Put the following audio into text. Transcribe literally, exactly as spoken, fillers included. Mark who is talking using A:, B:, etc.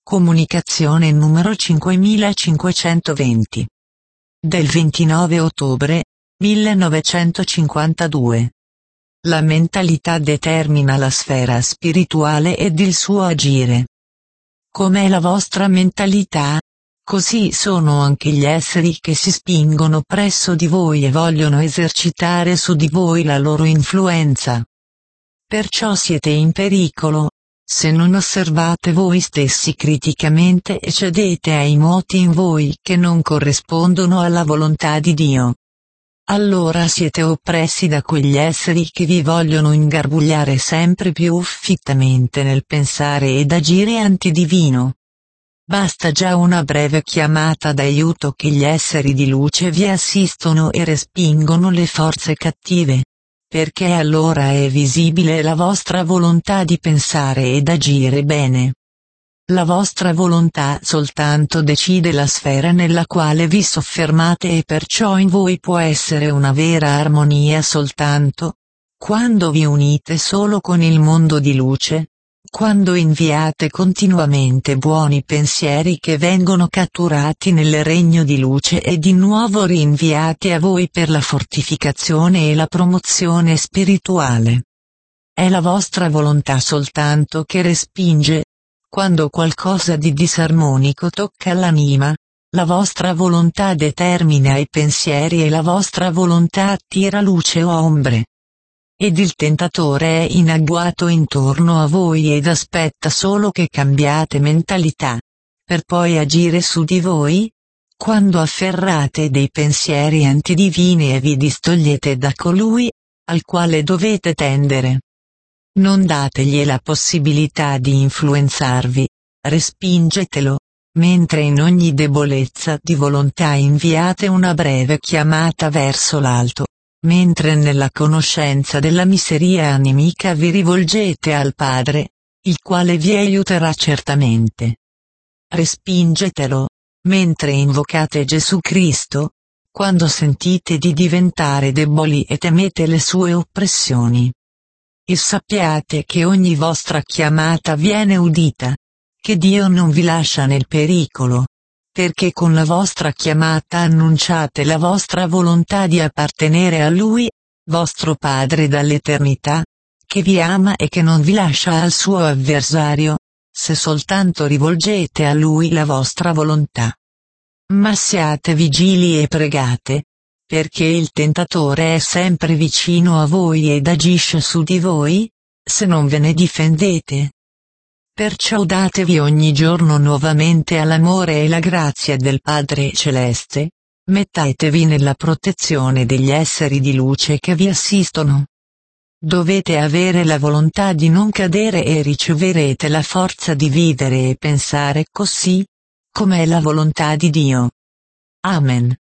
A: Comunicazione numero cinquemilacinquecentoventi. Del ventinove ottobre millenovecentocinquantadue. La mentalità determina la sfera spirituale ed il suo agire. Com'è la vostra mentalità? Così sono anche gli esseri che si spingono presso di voi e vogliono esercitare su di voi la loro influenza. Perciò siete in pericolo, se non osservate voi stessi criticamente e cedete ai moti in voi che non corrispondono alla volontà di Dio. Allora siete oppressi da quegli esseri che vi vogliono ingarbugliare sempre più fittamente nel pensare ed agire antidivino. Basta già una breve chiamata d'aiuto che gli esseri di luce vi assistono e respingono le forze cattive, perché allora è visibile la vostra volontà di pensare ed agire bene. La vostra volontà soltanto decide la sfera nella quale vi soffermate e perciò in voi può essere una vera armonia soltanto quando vi unite solo con il mondo di luce, quando inviate continuamente buoni pensieri che vengono catturati nel regno di luce e di nuovo rinviati a voi per la fortificazione e la promozione spirituale. È la vostra volontà soltanto che respinge. Quando qualcosa di disarmonico tocca l'anima, la vostra volontà determina i pensieri e la vostra volontà attira luce o ombre. Ed il tentatore è in agguato intorno a voi ed aspetta solo che cambiate mentalità, per poi agire su di voi, quando afferrate dei pensieri antidivini e vi distogliete da colui, al quale dovete tendere. Non dategli la possibilità di influenzarvi, respingetelo, mentre in ogni debolezza di volontà inviate una breve chiamata verso l'alto, mentre nella conoscenza della miseria animica vi rivolgete al Padre, il quale vi aiuterà certamente. Respingetelo, mentre invocate Gesù Cristo, quando sentite di diventare deboli e temete le sue oppressioni. E sappiate che ogni vostra chiamata viene udita, che Dio non vi lascia nel pericolo, perché con la vostra chiamata annunciate la vostra volontà di appartenere a Lui, vostro Padre dall'eternità, che vi ama e che non vi lascia al suo avversario, se soltanto rivolgete a Lui la vostra volontà. Ma siate vigili e pregate, perché il tentatore è sempre vicino a voi ed agisce su di voi, se non ve ne difendete. Perciò datevi ogni giorno nuovamente all'amore e la grazia del Padre Celeste, mettetevi nella protezione degli esseri di luce che vi assistono. Dovete avere la volontà di non cadere e riceverete la forza di vivere e pensare così, come è la volontà di Dio. Amen.